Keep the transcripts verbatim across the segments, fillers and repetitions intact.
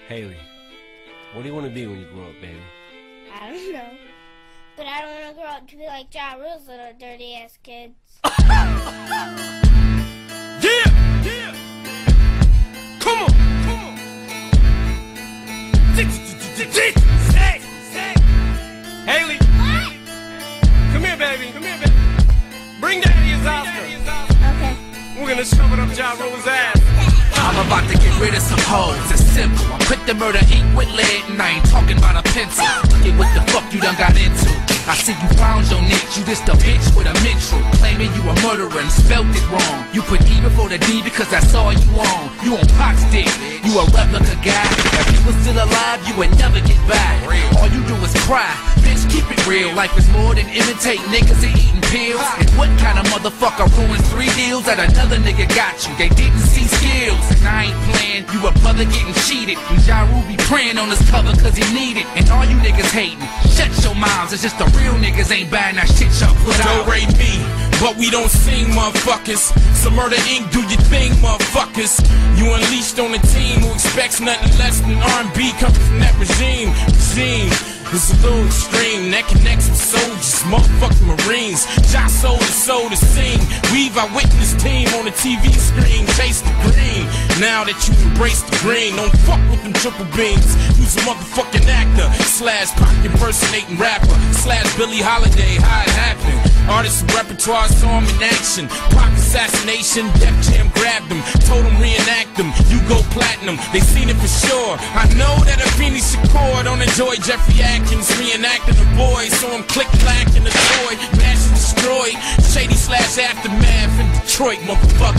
Haley, what do you want to be when you grow up, baby? I don't know. But I don't want to grow up to be like Ja Rule's little dirty ass kids. Yeah! Yeah! Come on! Come on! Hey! Haley! What? Come here, baby. Come here, baby. Bring Daddy his Oscar. Okay. We're gonna shove it up Ja Rule's ass. I'm about to get rid of some hoes, it's simple. I'm quick to murder ink with lead, and I ain't talking about a pencil. Look at what the fuck you done got into. I see you found your niche, you just a bitch with a mental. Claiming you a murderer and spelt it wrong. You put E before the D because that's all you on. You on Pac's dick, you a replica guy. If you was still alive, you would never get back. All you do is cry, bitch keep it real. Life is more than imitate niggas and eating pills. And what kind of motherfucker ruins three deals that another nigga got you? They didn't see skills. And I ain't playing, you a brother getting cheated. And Ja Rule be praying on this cover cause he need it. And all you niggas hating, shut your mouths, it's just the real niggas ain't buying that shit y'all put out. Don't rate me, but we don't sing, motherfuckers. So Murder Incorporated, do your thing, motherfuckers. You unleashed on a team who expects nothing less than R and B coming from that regime. Regime. It's a little extreme, that connects with soldiers, motherfucking Marines. Ja sold his soul to sing. We've our witness team on the T V screen, chase the green. Now that you embrace the green, don't fuck with them triple beams. You's a motherfucking actor, slash Pac impersonating rapper, slash Billie Holiday, how it happened. Artists and repertoire saw him in action. Pac assassination, Def Jam grabbed him, told him reenact them. You go platinum, they seen it for sure. I know that Afeni Shakur don't enjoy Jeffrey Atkins reenacting the boys, so I'm click-clacking the toy, mash and destroy. Shady slash aftermath in Detroit, motherfucker.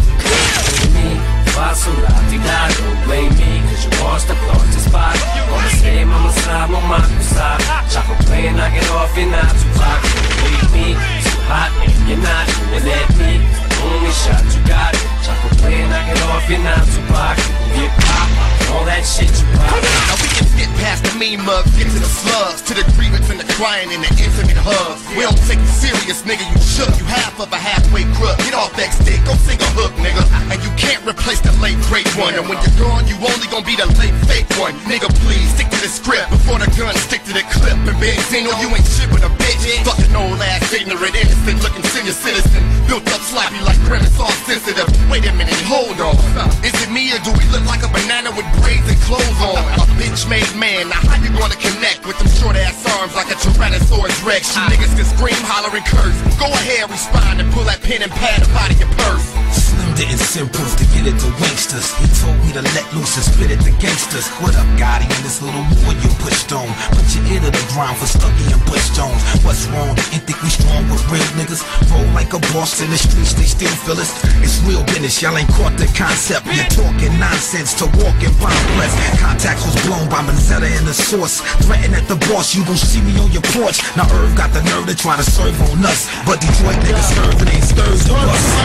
Faço latigado, blame me, cause you lost the plot to spot. On the same, I'm a side, I'm a side. Chopper playing, knock it off, you're not too hot. Leave me, too hot, and you're not doing that me. Only shot you got it. Chopper playing, knock it off, you're not too hot. Get pop, all that shit you pop. Now we can get past the mean mugs, get to the slugs, to the grievance and the crying and the intimate hugs. We don't take you serious, nigga, you shook. You half of a halfway crook. Get off that stick, go sing a hook, nigga. And you can't replace the late great one. And when you're gone, you only gonna be the late fake one. Nigga, please, stick to the script. Before the gun, stick to the clip. And Benzino, you ain't shit with a bitch. Fucking old ass, ignorant, innocent looking senior citizen. Built up sloppy like grimace, all sensitive. Wait a minute, hold on. Is it me or do we look like a banana with braids and clothes on? A bitch made man, now how you gonna connect with them short ass arms like a Tyrannosaurus Rex? You niggas can scream, holler, and curse. Go ahead, respond and pull that pen and pad up out of your purse. Slim didn't send proof to get it to wanksters. He told me to let loose and spit it to gangsters. What up, Gotti, in this little war you pushed on? Put your ear to the ground for Stucky and Bush Jones. What's wrong? Ain't think we strong with real niggas? Roll like a boss in the streets, they still feel us. It's real business, y'all ain't caught the concept. You're talking nonsense to walking bombs. Contacts was blown by Manzetta in the source. Threaten at the boss, you gon' see me on your porch. Now Irv got the nerve to try to serve on us, but Detroit niggas serve and ain't stirs the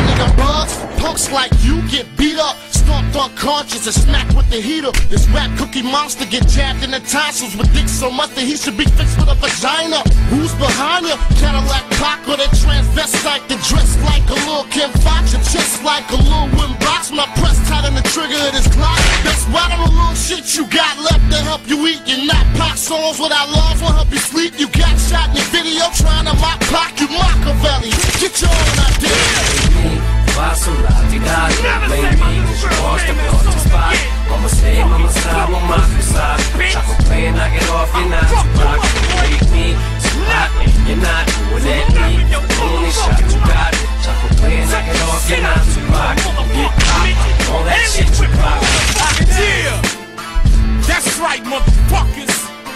bus. Punks like you get beat up, stomped unconscious and smacked with the heater. This rap cookie monster get jabbed in the tonsils with dick so much that he should be fixed with a vagina. Who's behind you? Cadillac Pac or that transvestite that dressed like a little Kim Fox, your chest like a little Wim box. When I press tight on the trigger of this Glock, that's why the little shit you got left to help you eat. You're not Pac songs without love will help you sleep. You got shot in the video trying to mock Pac, you Machiavelli. Get your own idea. Faço latigado, blame me, cause you lost the plot to spot. On the same, I'm a side, I'm a side. Chopper playing, knock it off, you're not too hot. Leave me, too hot, and you're not doing that me. Only shot you got it. Chopper playing, knock it off, you're not too hot. Get pop, all that shit you pop. Yeah, that's right, motherfuckers.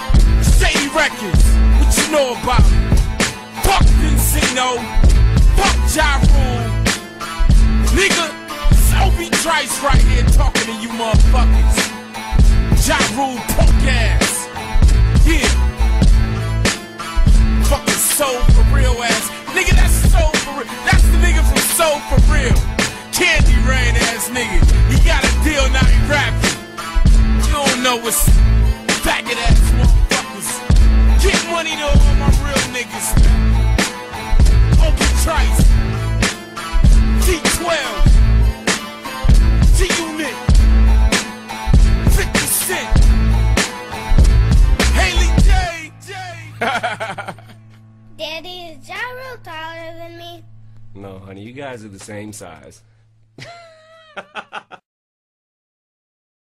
Shady Records, what you know about? Fuck Benzino, fuck Ja Rule. Nigga, Sophie Trice right here talking to you motherfuckers. Ja Rule punk ass. Yeah. Fucking Soul for real ass. Nigga, that's Soul for real. That's the nigga from Soul for real. Candy Rain ass nigga. He got a deal, now he rapping. You don't know what's faggot ass motherfuckers. Get money to all my real niggas, man. Open Trice. T twelve, G-Unit, fifty Cent, Ja Rule taller than me? No, honey, you guys are the same size.